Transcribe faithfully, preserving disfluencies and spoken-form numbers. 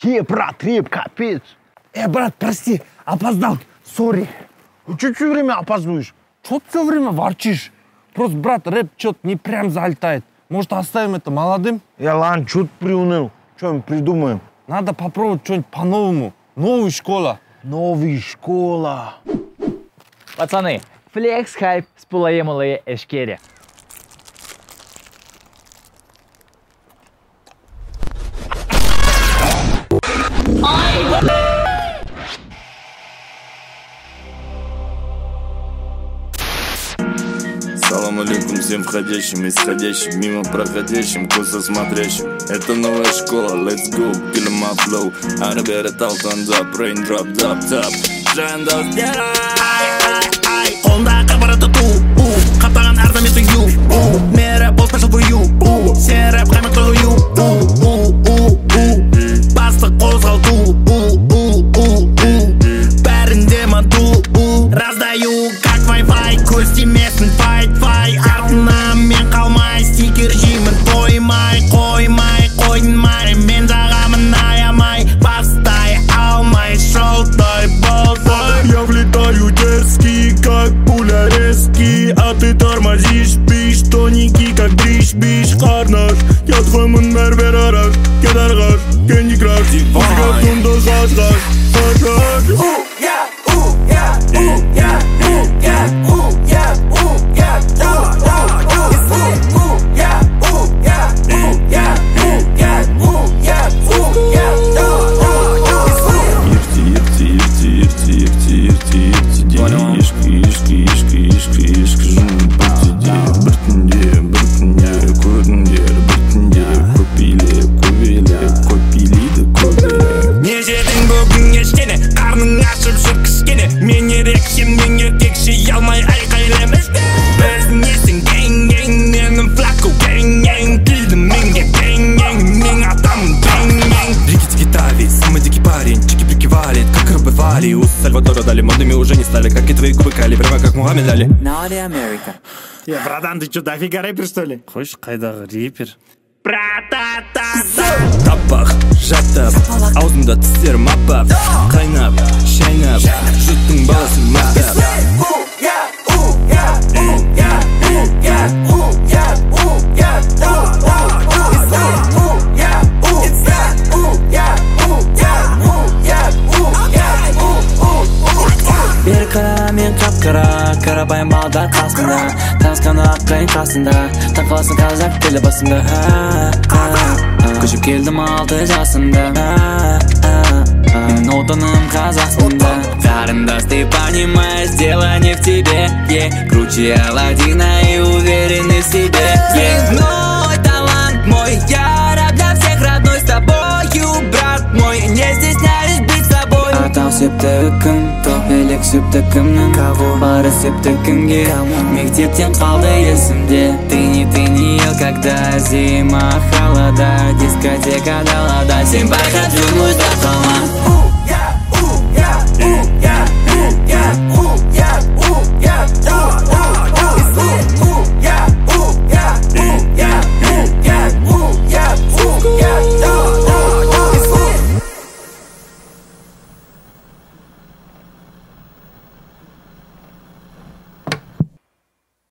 Е, брат, рэп, капец. Э, брат, прости, опоздал. Сори. Че все время опаздываешь? Что ты все время ворчишь? Просто, брат, рэп что-то не прям залетает. Может, оставим это молодым? Я ладно, что ты приуныл? Что-нибудь придумаем. Надо попробовать что-нибудь по-новому. Новая школа. Новая школа. Пацаны, флекс хайп с пулаемалые эшкери. Салам алейкум всем входящим, исходящим, мимо проходящим, косо смотрящим. Это новая школа, let's go, kill my flow. I never thought on the brain drop, top, top. Жандос, ай, қолда қабараты ту, қаптаған арзаметі ю, мен рэп ол special for you, сен рэп қаймақ қою, басты қозғалту, бәрінде мату, раздаю как Wi-Fi, көз тимесін файт-фай, артына мен қалмай, стикер жеймін тоймай, қоймай, қоймай, мен жағамын аямай, бастай алмай, шолтой болтой. Я влетаю дерзкий, как пуля резкий, а ты тормозишь, бишь, тоненький, как дрищ-биш, қарнаш, ятқымын әрбер араш, кедарғаш, кенди краш, музыкасында жаш-жаш, жаш-жаш. У Сальвадора дали, модными уже не стали, как и твои губы кали, прямо как Мухаммед Али. Naughty America. Е, братан, ты что, дофига рэпер, что ли? Хочешь, қайдағы рэпер? Тапақ, жаттап, аузында тістерім апап, қайнап, шайнап, жұрттың баласын мақтап. Бері қара мен қап-қара, қарапайым балдар қасында, танысқаны аққайын қасында, тақаласын қазақ тілі басында. Көшіп келдім алты жасында, мен отаным Қазақстанда. Қарындас, ты понимаешь, дело не в тебе, круче Аладдина и уверенный в себе. Мой талант мой, я раб для всех родной, с тобою, брат мой, не стесняюсь быть собой. Атау септі кім, тоқелек септі кімнің, бары септі кімге, мектептен қалды есімде. Ты не ты не ел, когда зима холода, дискотека далада, сен байқап жүрміз да қалма.